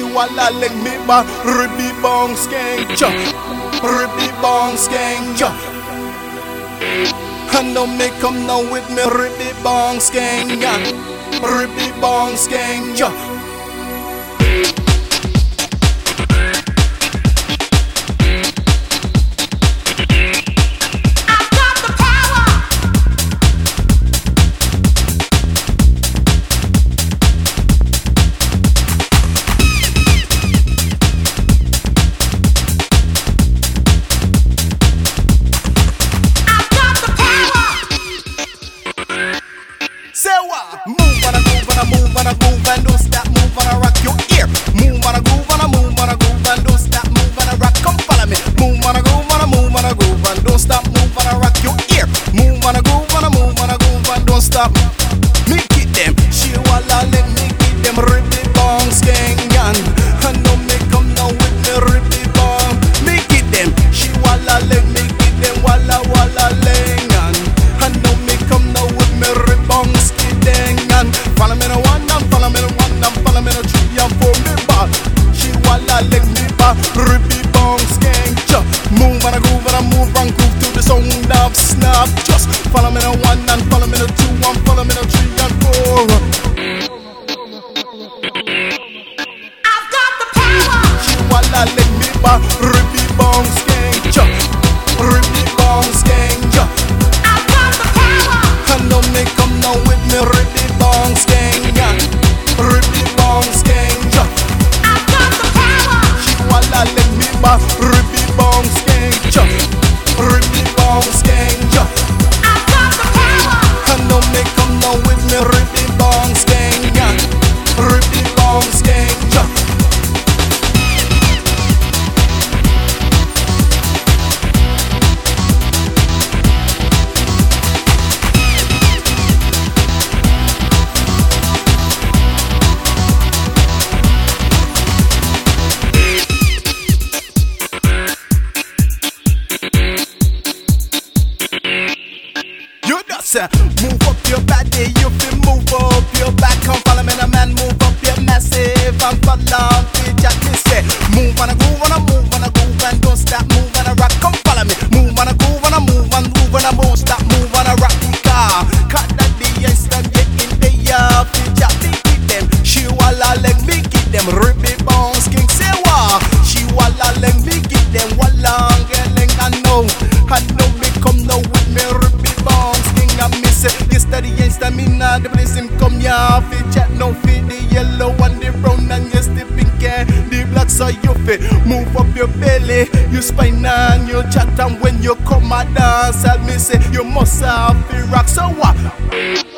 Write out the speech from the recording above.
walla leg me ba ribby bong skank cha, ribby bong skank cha. I know me come now with me ribby bong skank ya, ribby bong skank ya. Move on a groove and a move on a groove and don't stop, move on a rock your ear. Move on a groove and a move on a groove and don't stop, move on a rock, come follow me. Move on a groove and a move on a groove and don't stop, move on a rock your ear. Move on a groove and a move on a groove and don't stop. Me get them, she walla let me get them ribby bong skangan. I know me come now with me ribby bong. Me get them, she walla let me get them walla walla lengan. I know me come now with me ribby bong skangan. Follow me no one, follow me no one, follow me no three and four me ba. She walla let me ba ribby bong skank cha. Move and a groove and a move and groove to the sound of snap. Just follow me no one and follow me no two and follow me no three and four. I've got the power. She walla let me ba ribby bong skank cha, ribby bong skank cha. I've got the power. I know me come now with me ribby bong skank ya, ribby bong skank cha. I've got the power. She walla let me ba ribby bong skank cha, ribby bong skank cha. I've got the power. I know me come now with me ribby bong skank ya, ribby bong skank cha. Move up your body, you feel move up your back. Come follow me, the man, move up your massive. I'm follow me, Jack me say. Move on a groove, on a move, on a groove, and don't stop, move on a rock. Come follow me, move on a groove, on a move, on groove, and I won't stop, move on a rock. Cut that the instant, get in the yard, Jack me get them. She walla let me get them, ribby bones, king say wa. She walla let me get them, walla ngeling I know me come now with me ribby bones. I miss it. Yesterday ain't stamina. The place him come ya. Fit chat no fit. The yellow and the brown and yes the pink and the black. So you fit. Move up your belly, you spine and you chat. And when you come a dance, I'll me say you must have the rock. So what?